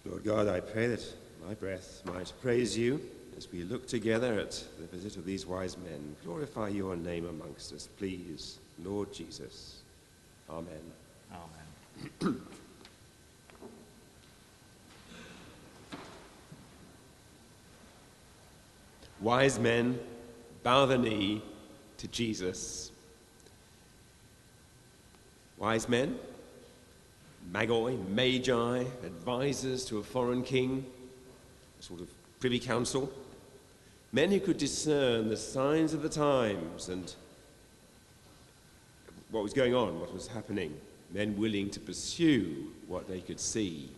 Lord God, I pray that my breath might praise you as we look together at the visit of these wise men. Glorify your name amongst us, please, Lord Jesus. Amen. Amen. Wise men bow the knee to Jesus. Wise men, magi, advisors to a foreign king, a sort of privy council, men who could discern the signs of the times and what was going on, what was happening, men willing to pursue what they could see.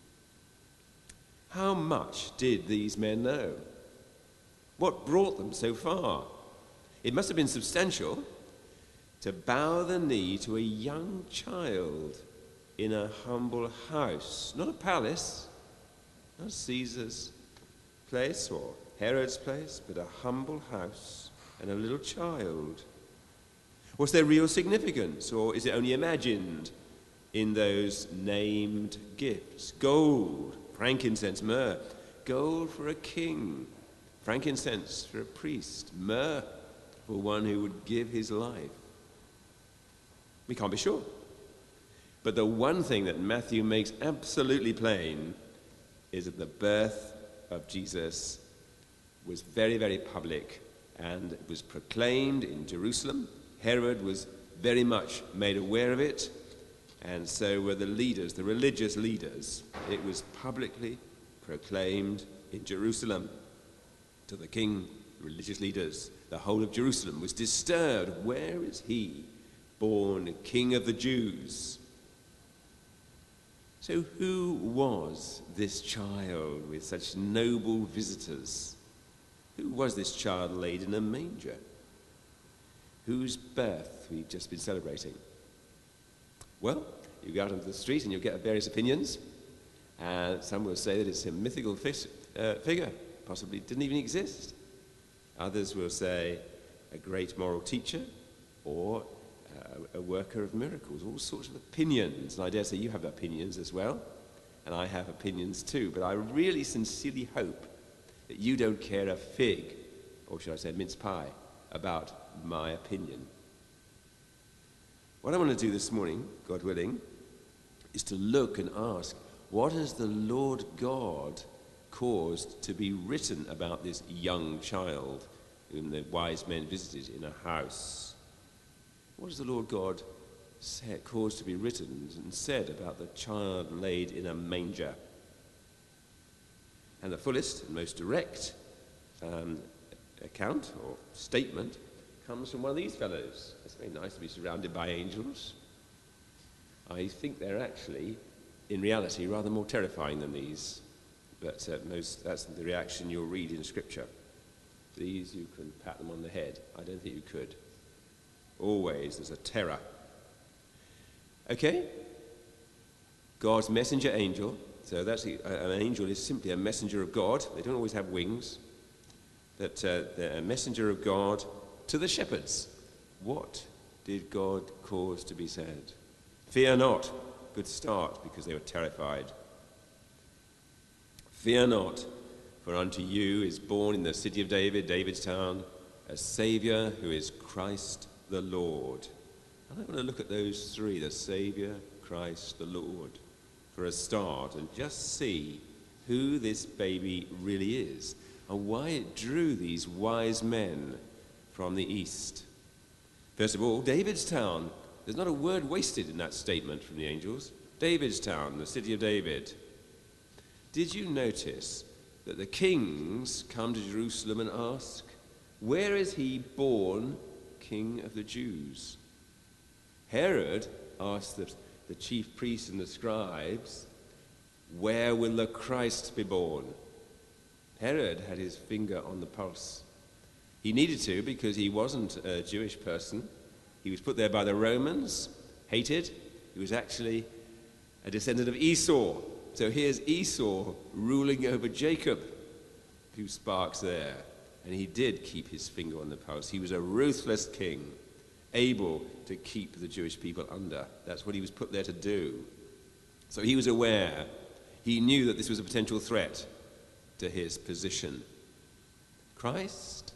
How much did these men know? What brought them so far? It must have been substantial to bow the knee to a young child in a humble house, not a palace, not Caesar's place or Herod's place, but a humble house and a little child. Was there real significance, or is it only imagined in those named gifts? Gold, frankincense, myrrh. Gold for a king, frankincense for a priest, myrrh for one who would give his life. We can't be sure. But the one thing that Matthew makes absolutely plain is that the birth of Jesus was very, very public, and it was proclaimed in Jerusalem. Herod was very much made aware of it, and so were the leaders, the religious leaders. It was publicly proclaimed in Jerusalem to the king, the religious leaders. The whole of Jerusalem was disturbed. Where is he, born King of the Jews? So who was this child with such noble visitors? Who was this child laid in a manger? Whose birth we've just been celebrating? Well, you go out onto the street and you'll get various opinions. Some will say that it's a mythical figure, possibly didn't even exist. Others will say a great moral teacher or a worker of miracles. All sorts of opinions. And I dare say you have opinions as well. And I have opinions too. But I really sincerely hope that you don't care a fig, or should I say a mince pie, about my opinion. What I want to do this morning, God willing, is to look and ask, what has the Lord God caused to be written about this young child whom the wise men visited in a house? What has the Lord God caused to be written and said about the child laid in a manger? And the fullest and most direct account or statement comes from one of these fellows. It's very nice to be surrounded by angels. I think they're actually, in reality, rather more terrifying than these. But that's the reaction you'll read in Scripture. These, you can pat them on the head. I don't think you could. Always there's a terror. Okay? God's messenger angel. So that's an angel is simply a messenger of God. They don't always have wings. But they're a messenger of God to the shepherds. What did God cause to be said? Fear not. Good start, because they were terrified. Fear not, for unto you is born in the city of David, David's town, a Saviour who is Christ the Lord. And I want to look at those three, the Saviour, Christ the Lord, for a start, and just see who this baby really is and why it drew these wise men from the east. First of all, David's town. There's not a word wasted in that statement from the angels. David's town, the city of David. Did you notice that the kings come to Jerusalem and ask, where is he born King of the Jews? Herod asked the chief priests and the scribes, where will the Christ be born? Herod had his finger on the pulse. He needed to, because he wasn't a Jewish person. He was put there by the Romans, hated. He was actually a descendant of Esau. So here's Esau ruling over Jacob. A few sparks there. And he did keep his finger on the pulse. He was a ruthless king, able to keep the Jewish people under. That's what he was put there to do. So he was aware. He knew that this was a potential threat to his position. Christ?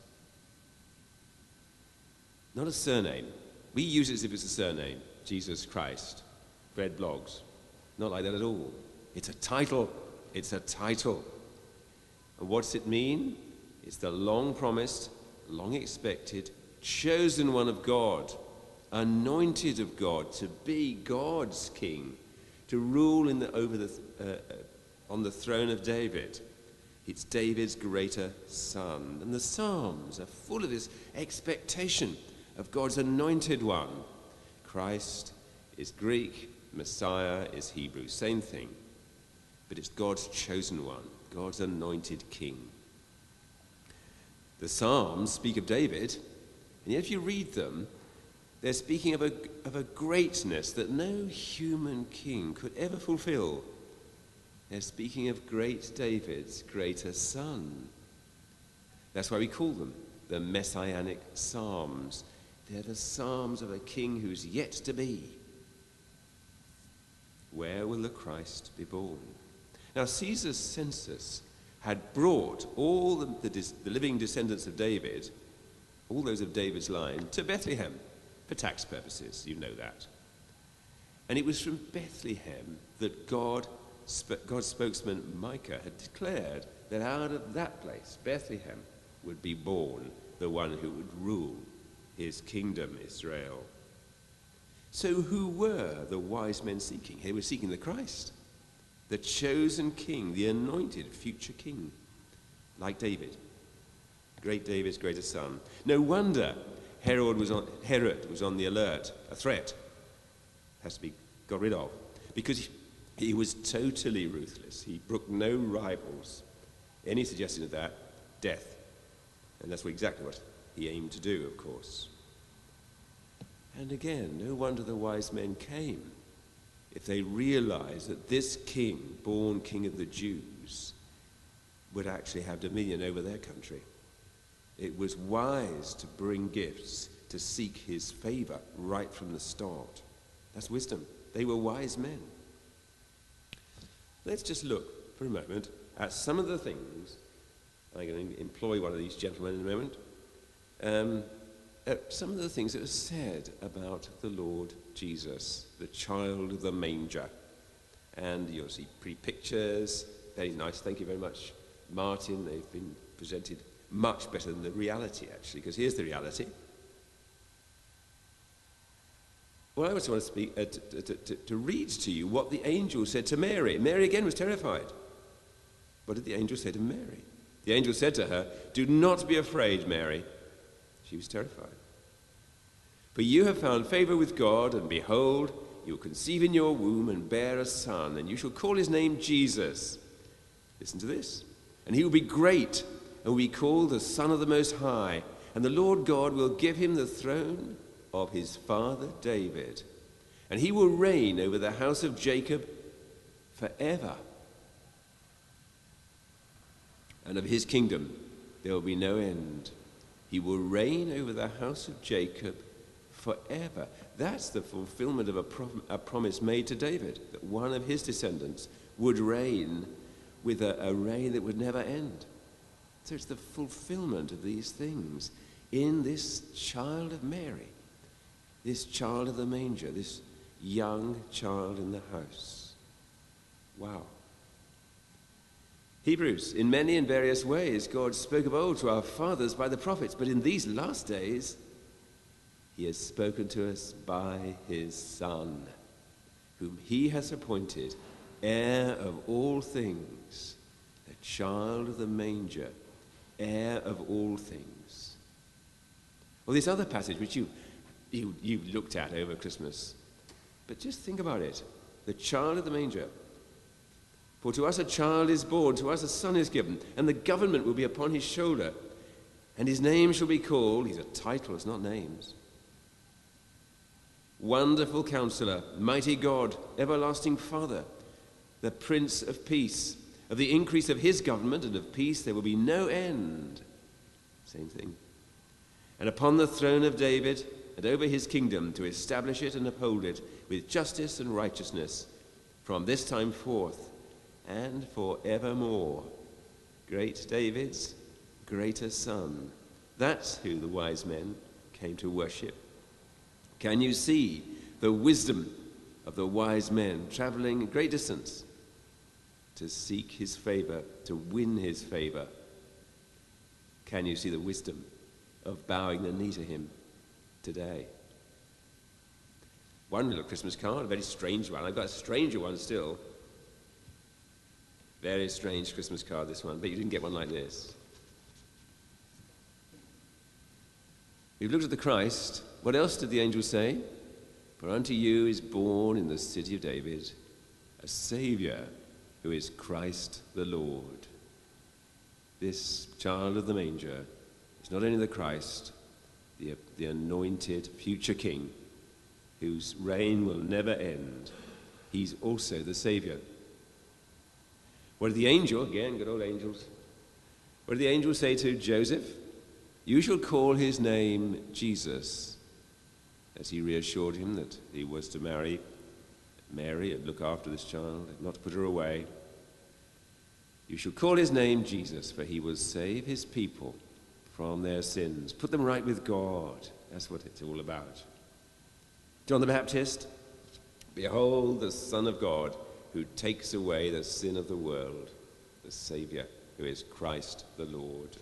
Not a surname. We use it as if it's a surname. Jesus Christ. Fred Bloggs. Not like that at all. It's a title. It's a title. And what's it mean? It's the long-promised, long-expected, chosen one of God, anointed of God to be God's king, to rule on the throne of David. It's David's greater son. And the Psalms are full of this expectation of God's anointed one. Christ is Greek, Messiah is Hebrew, same thing. But it's God's chosen one, God's anointed king. The Psalms speak of David, and yet if you read them, they're speaking of a greatness that no human king could ever fulfill. They're speaking of great David's greater son. That's why we call them the Messianic Psalms. They're the Psalms of a king who's yet to be. Where will the Christ be born? Now, Caesar's census had brought all the living descendants of David, all those of David's line, to Bethlehem for tax purposes. You know that. And it was from Bethlehem that God's spokesman Micah had declared that out of that place, Bethlehem, would be born the one who would rule his kingdom, Israel. So who were the wise men seeking? They were seeking the Christ, the chosen king, the anointed future king, like David, great David's greater son. No wonder Herod was on the alert. A threat has to be got rid of, because he was totally ruthless. He brooked no rivals. Any suggestion of that, death. And that's exactly what he aimed to do, of course. And again, no wonder the wise men came, if they realized that this king, born king of the Jews, would actually have dominion over their country. It was wise to bring gifts, to seek his favor right from the start. That's wisdom. They were wise men. Let's just look for a moment at some of the things. I'm going to employ one of these gentlemen in a moment. At some of the things that are said about the Lord Jesus, the child of the manger. And you'll see pretty pictures. Very nice. Thank you very much, Martin. They've been presented much better than the reality, actually, because here's the reality. Well, I also want to speak, to read to you what the angel said to Mary. Mary again was terrified. What did the angel say to Mary? The angel said to her, "Do not be afraid, Mary." She was terrified. "For you have found favor with God, and behold, you will conceive in your womb and bear a son, and you shall call his name Jesus." Listen to this. "And he will be great, and will be called the Son of the Most High, and the Lord God will give him the throne of his father David, and he will reign over the house of Jacob forever. And of his kingdom there will be no end. He will reign over the house of Jacob forever." That's the fulfillment of a promise made to David, that one of his descendants would reign with a reign that would never end. So it's the fulfillment of these things in this child of Mary, this child of the manger, this young child in the house. Wow. Hebrews, in many and various ways, God spoke of old to our fathers by the prophets, but in these last days, he has spoken to us by his Son, whom he has appointed heir of all things, the child of the manger, heir of all things. Well, this other passage, which you looked at over Christmas, but just think about it. The child of the manger. "For to us a child is born, to us a son is given, and the government will be upon his shoulder, and his name shall be called," these are titles, not names, "Wonderful Counselor, Mighty God, Everlasting Father, the Prince of Peace. Of the increase of his government and of peace there will be no end." Same thing. "And upon the throne of David and over his kingdom, to establish it and uphold it with justice and righteousness from this time forth and forevermore. Great David's greater son. That's who the wise men came to worship. Can you see the wisdom of the wise men traveling a great distance to seek his favor, to win his favor? Can you see the wisdom of bowing the knee to him today? One little Christmas card, a very strange one. I've got a stranger one still. Very strange Christmas card, this one, but you didn't get one like this. We've looked at the Christ. What else did the angel say? For unto you is born in the city of David a Savior, who is Christ the Lord. This child of the manger is not only the Christ, the anointed future king, whose reign will never end. He's also the Savior. What did the angel, again, good old angels, what did the angel say to Joseph? You shall call his name Jesus, as he reassured him that he was to marry Mary and look after this child, not to put her away. You shall call his name Jesus, for he will save his people from their sins, put them right with God. That's what it's all about. John the Baptist, behold the Son of God, who takes away the sin of the world, the Savior, who is Christ the Lord.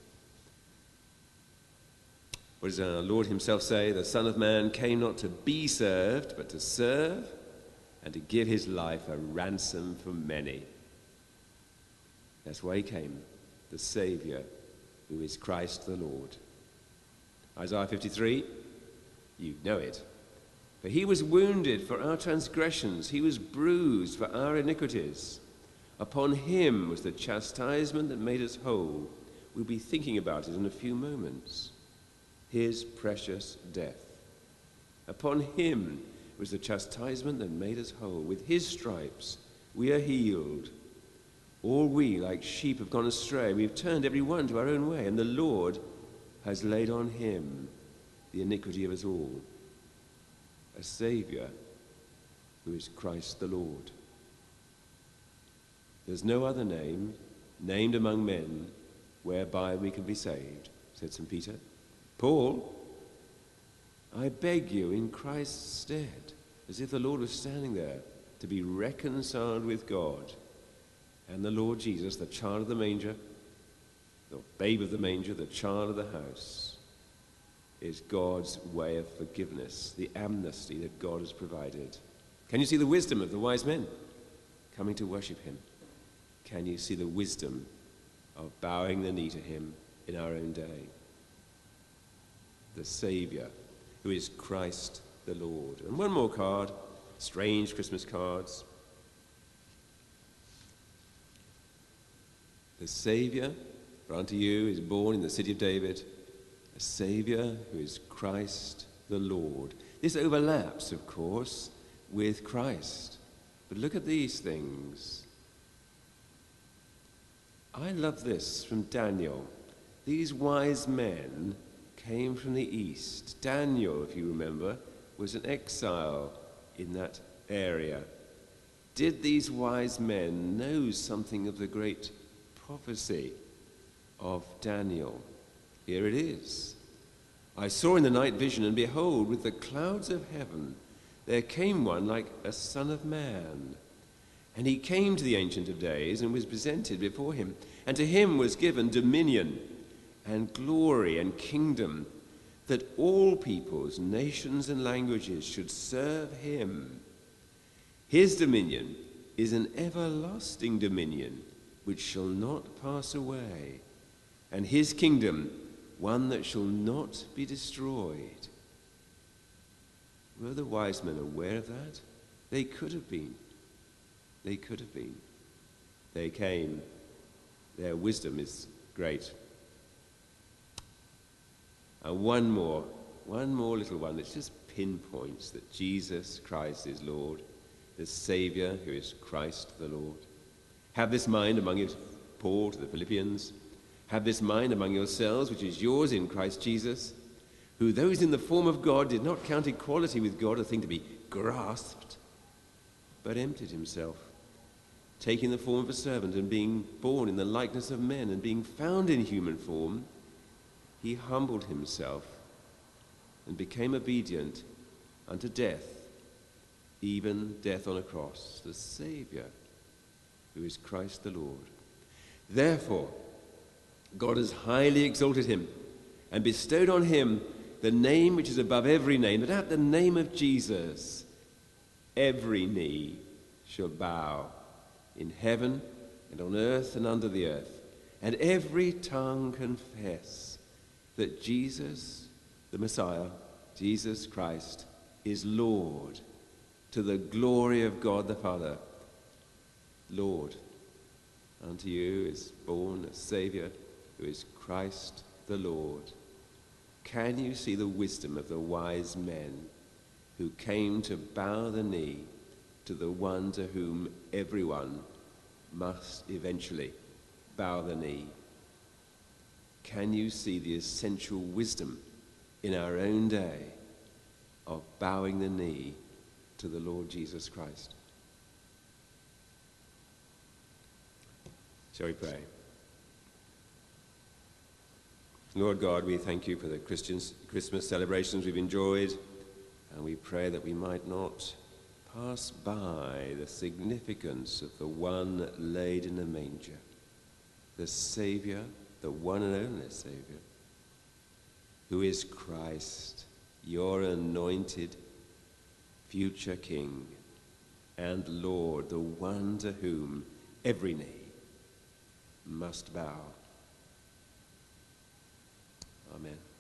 What does our Lord himself say? The Son of Man came not to be served, but to serve and to give his life a ransom for many. That's why he came, the Savior, who is Christ the Lord. Isaiah 53, you know it. For he was wounded for our transgressions, he was bruised for our iniquities. Upon him was the chastisement that made us whole. We'll be thinking about it in a few moments. His precious death. Upon him was the chastisement that made us whole. With his stripes we are healed. All we like sheep have gone astray. We have turned every one to our own way, and the Lord has laid on him the iniquity of us all. A Savior who is Christ the Lord. There's no other name named among men whereby we can be saved, said St. Peter. Paul, I beg you in Christ's stead, as if the Lord was standing there, to be reconciled with God. And the Lord Jesus, the child of the manger, the babe of the manger, the child of the house, is God's way of forgiveness, the amnesty that God has provided. Can you see the wisdom of the wise men coming to worship him? Can you see the wisdom of bowing the knee to him in our own day? The Savior, who is Christ the Lord. And one more card, strange Christmas cards. The Savior, for unto you is born in the city of David a Savior who is Christ the Lord. This overlaps, of course, with Christ. But look at these things. I love this from Daniel. These wise men came from the east. Daniel, if you remember, was an exile in that area. Did these wise men know something of the great prophecy of Daniel? Here it is. I saw in the night vision, and behold, with the clouds of heaven, there came one like a son of man. And he came to the Ancient of Days and was presented before him. And to him was given dominion and glory and kingdom, that all peoples, nations, and languages should serve him. His dominion is an everlasting dominion which shall not pass away, and his kingdom one that shall not be destroyed. Were the wise men aware of that? They could have been. They could have been. They came. Their wisdom is great. And one more little one that just pinpoints that Jesus Christ is Lord, the Savior who is Christ the Lord. Have this mind among you, Paul to the Philippians. Have this mind among yourselves, which is yours in Christ Jesus, who, though he's in the form of God, did not count equality with God a thing to be grasped, but emptied himself, taking the form of a servant and being born in the likeness of men and being found in human form, he humbled himself and became obedient unto death, even death on a cross, the Saviour, who is Christ the Lord. Therefore, God has highly exalted him and bestowed on him the name which is above every name, that at the name of Jesus every knee shall bow, in heaven and on earth and under the earth, and every tongue confess that Jesus, the Messiah, Jesus Christ, is Lord, to the glory of God the Father. Lord, unto you is born a Saviour, who is Christ the Lord. Can you see the wisdom of the wise men who came to bow the knee to the one to whom everyone must eventually bow the knee? Can you see the essential wisdom in our own day of bowing the knee to the Lord Jesus Christ? Shall we pray? Lord God, we thank you for the Christmas celebrations we've enjoyed, and we pray that we might not pass by the significance of the one laid in a manger, the Saviour, the one and only Saviour, who is Christ, your anointed future King and Lord, the one to whom every knee must bow. Amen.